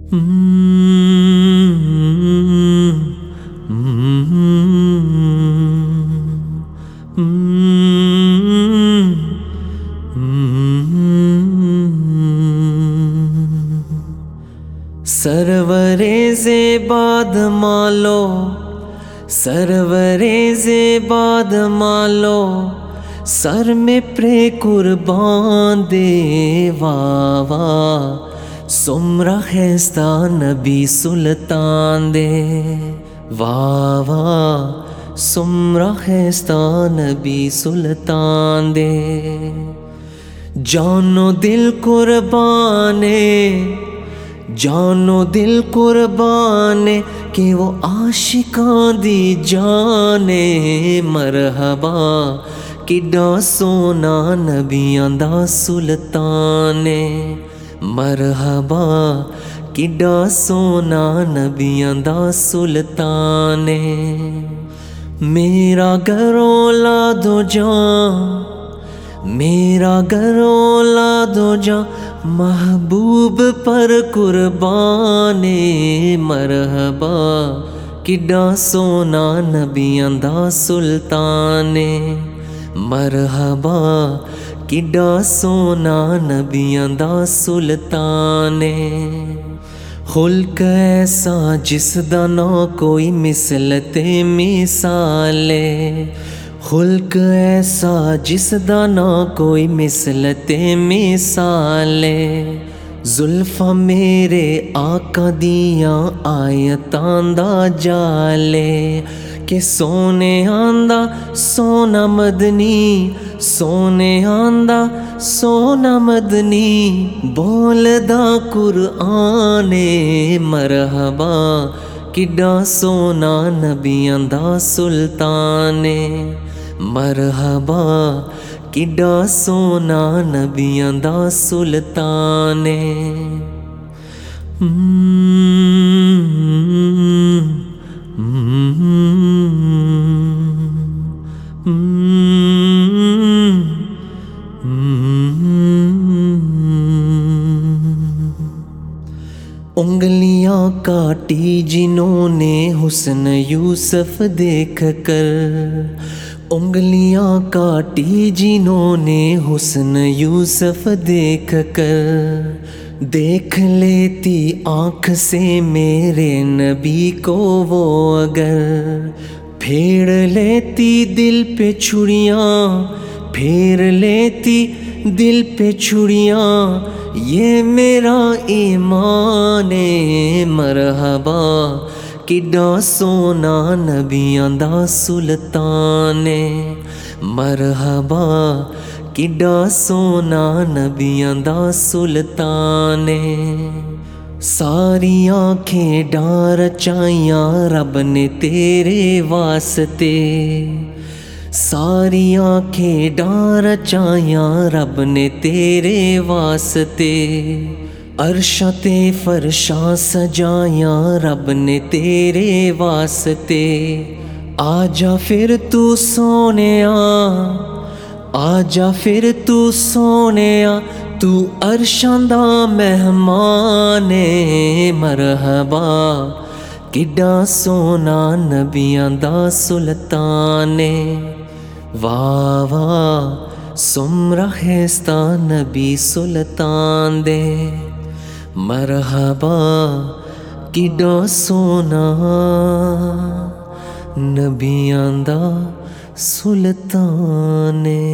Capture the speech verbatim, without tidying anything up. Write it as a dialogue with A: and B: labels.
A: سرورِ زیباد مالو سرورِ زیباد مالو سر میں پرے قربان دے واہ واہ سمرا خیستہ نبی سلطان دے واہ واہ سمرا خیستہ نبی سلطان دے جانو دل قربانے جانو دل قربانے کہ وہ عاشقاں دی جانے مرحبا کڈا سونا نبیاں دا سلطانے مرحبا کڈا سونا نبیاں دا سلطانے میرا گھروں لا دو جان میرا گھروں لا دو جان محبوب پر قربانے مرحبا کڈا سونا نبیاں دا سلطانے مرحبا کڈا سونا نبیاں دا سلطانے خلق ایسا جس دا نہ کوئی مثلتے مثالے خلق ایسا جس دا نہ کوئی مثلتے مثالے زلفاں میرے آقا دیاں آیتاں دا جالے کہ سونے آندا سونا مدنی سونے آندا سونا مدنی بولدا قرآن مرحبا کڈا سونا نبیاں دا سلطانے مرحبا کڈا سونا نبیاں دا سلطانے انگلیاں کاٹی جنہوں نے حسن یوسف دیکھ کر انگلیاں کاٹی جنہوں نے حسن یوسف دیکھ کر دیکھ لیتی آنکھ سے میرے نبی کو وہ اگر پھیڑ لیتی دل پہ چھڑیاں پھیر لیتی دل پہ چھڑیاں یہ میرا ایمان مرحبا کڈا سونا نبیاں دا سلطانے مرحبا کڈا سونا نبیاں دا سلطانے ساری آنکھیں ڈار چائیاں رب نے تیرے واسطے ساری آنکھیں ڈار چائیاں رب نے تیرے واسطے عرشاں تے فرشاں سجائیاں رب نے تیرے واسطے آجا پھر تو سونیا آجا پھر تو سونیا تو عرشاں دا مہمان مرحبا کڈا سونا نبیاں دا سلطانے واہ واہ سمرا خیستہ نبی سلطان دے مرحبا کڈا سونا نبیاں دا سلطانے